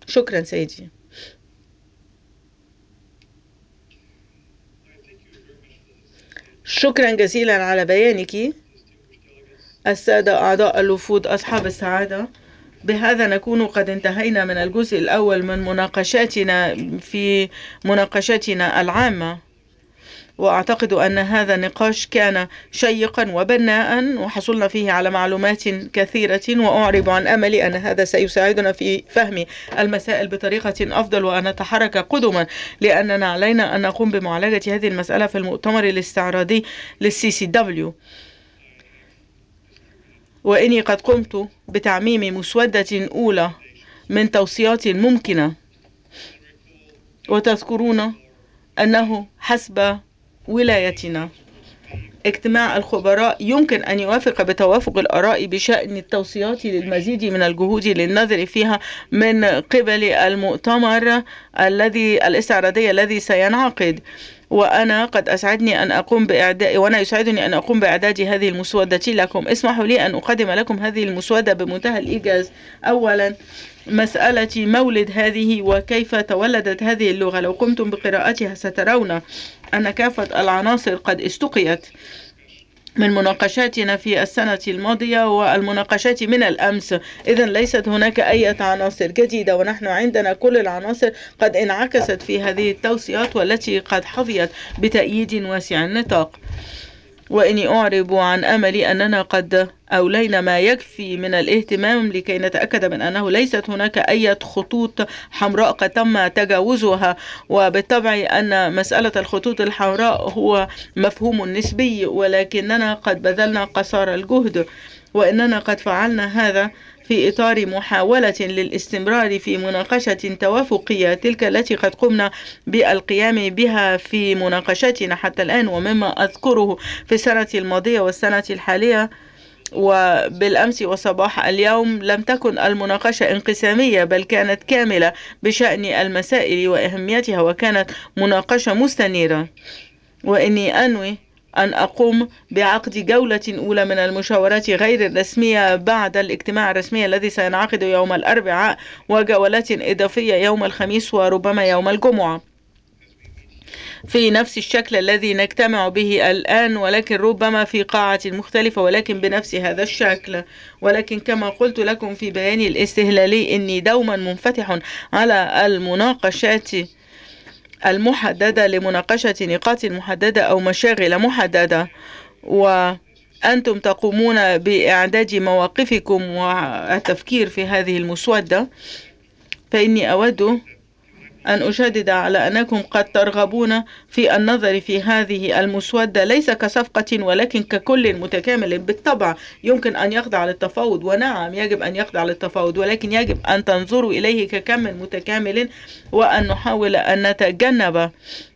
شكرا سيدي. شكرا جزيلا على بيانك. السادة أعضاء الوفود أصحاب السعادة، بهذا نكون قد انتهينا من الجزء الأول من مناقشاتنا في مناقشاتنا العامة، وأعتقد أن هذا النقاش كان شيقا وبناء وحصلنا فيه على معلومات كثيرة، وأعرب عن أملي أن هذا سيساعدنا في فهم المسائل بطريقة أفضل وأن نتحرك قدما، لأننا علينا أن نقوم بمعالجة هذه المسألة في المؤتمر الاستعراضي للسي سي دبليو. وإني قد قمت بتعميم مسودة أولى من توصيات ممكنة، وتذكرون أنه حسب ولايتنا اجتماع الخبراء يمكن أن يوافق بتوافق الآراء بشأن التوصيات للمزيد من الجهود للنظر فيها من قبل المؤتمر الاستعراضي الذي سينعقد. وأنا يسعدني أن أقوم بإعداد هذه المسودة لكم. اسمحوا لي أن أقدم لكم هذه المسودة بمنتهى الإيجاز. أولا، مسألة مولد هذه وكيف تولدت هذه اللغة. لو قمتم بقراءتها سترون أن كافة العناصر قد استقيت من مناقشاتنا في السنة الماضية والمناقشات من الأمس. إذن ليست هناك أي عناصر جديدة، ونحن عندنا كل العناصر قد انعكست في هذه التوصيات والتي قد حظيت بتأييد واسع النطاق. وإني أعرب عن أملي أننا قد أولينا ما يكفي من الاهتمام لكي نتأكد من أنه ليست هناك أي خطوط حمراء قد تم تجاوزها. وبالطبع أن مسألة الخطوط الحمراء هو مفهوم نسبي، ولكننا قد بذلنا قصارى الجهد، وإننا قد فعلنا هذا في إطار محاولة للاستمرار في مناقشة توافقية تلك التي قد قمنا بالقيام بها في مناقشاتنا حتى الآن. ومما أذكره في السنة الماضية والسنة الحالية وبالأمس وصباح اليوم، لم تكن المناقشة انقسامية بل كانت كاملة بشأن المسائل وأهميتها، وكانت مناقشة مستنيرة. وإني أنوي أن أقوم بعقد جولة أولى من المشاورات غير الرسمية بعد الاجتماع الرسمي الذي سينعقد يوم الأربعاء، وجولات إضافية يوم الخميس وربما يوم الجمعة في نفس الشكل الذي نجتمع به الآن، ولكن ربما في قاعة مختلفة ولكن بنفس هذا الشكل. ولكن كما قلت لكم في بياني الاستهلالي إني دوما منفتح على المناقشات المحددة لمناقشة نقاط محددة أو مشاغل محددة، وأنتم تقومون بإعداد مواقفكم والتفكير في هذه المسودة. فإني أود أن أشدد على أنكم قد ترغبون في النظر في هذه المسودة ليس كصفقة ولكن ككل متكامل. بالطبع يمكن أن يخضع للتفاوض، ونعم يجب أن يخضع للتفاوض، ولكن يجب أن تنظروا إليه ككم متكامل، وأن نحاول أن نتجنب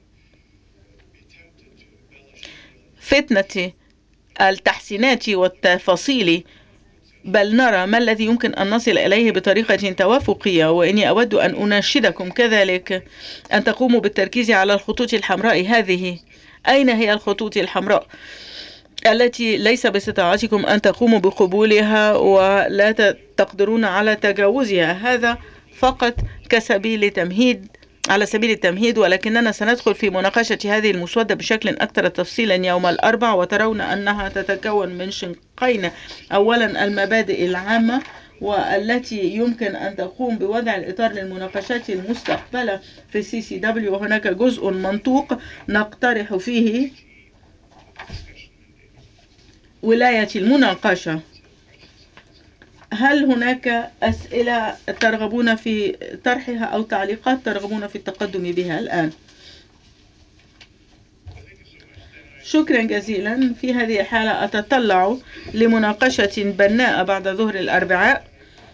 فتنة التحسينات والتفاصيل، بل نرى ما الذي يمكن أن نصل إليه بطريقة توافقية. وإني أود أن أناشدكم كذلك أن تقوموا بالتركيز على الخطوط الحمراء هذه. أين هي الخطوط الحمراء التي ليس باستطاعتكم أن تقوموا بقبولها ولا تقدرون على تجاوزها؟ هذا فقط كسبيل تمهيد، على سبيل التمهيد، ولكننا سندخل في مناقشة هذه المسودة بشكل أكثر تفصيلا يوم الأربعاء، وترون أنها تتكون من شقين. أولا المبادئ العامة والتي يمكن أن تقوم بوضع الإطار للمناقشات المستقبلة في السي سي دبليو، وهناك جزء منطوق نقترح فيه ولاية المناقشة. هل هناك أسئلة ترغبون في طرحها أو تعليقات ترغبون في التقدم بها الآن؟ شكرا جزيلا. في هذه الحالة أتطلع لمناقشة بناءة بعد ظهر الأربعاء.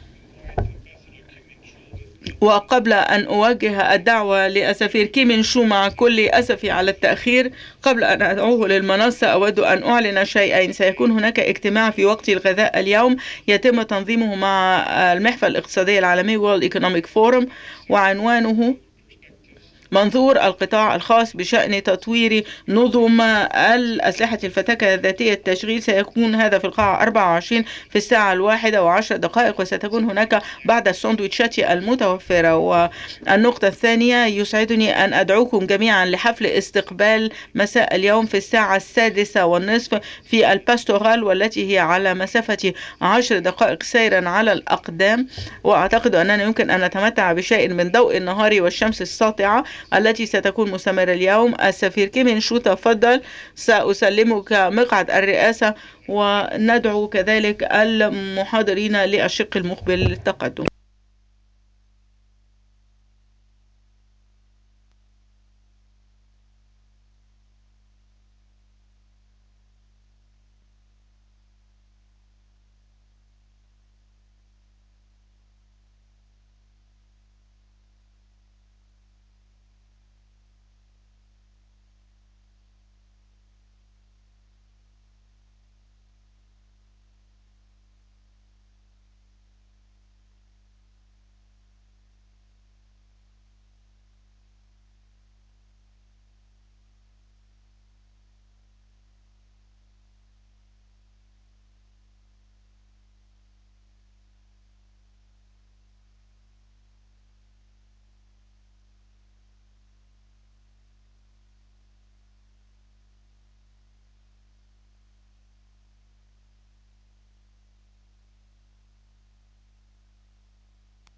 وقبل أن أوجه الدعوة لأسفير كيمين شو مع كل أسفي على التأخير، قبل أن أدعوه للمنصة أود أن أعلن شيئين. سيكون هناك اجتماع في وقت الغذاء اليوم يتم تنظيمه مع المحفل الاقتصادي العالمي World Economic Forum، وعنوانه منظور القطاع الخاص بشأن تطوير نظم الأسلحة الفتاكة ذاتية التشغيل سيكون هذا في القاعة 24 في الساعة 1:10، وستكون هناك بعض السندويتشات المتوفرة. والنقطة الثانية، يسعدني أن أدعوكم جميعا لحفل استقبال مساء اليوم في الساعة 6:30 في الباستورال، والتي هي على مسافة 10 دقائق سيرا على الأقدام. وأعتقد أننا يمكن أن نتمتع بشيء من ضوء النهار والشمس الساطعة التي ستكون مستمرة اليوم. السفير كيمين شو، تفضل، سأسلمك مقعد الرئاسة، وندعو كذلك المحاضرين للشق المقبل للتقدم.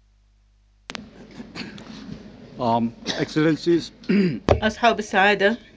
Excellencies, أصحاب السعادة،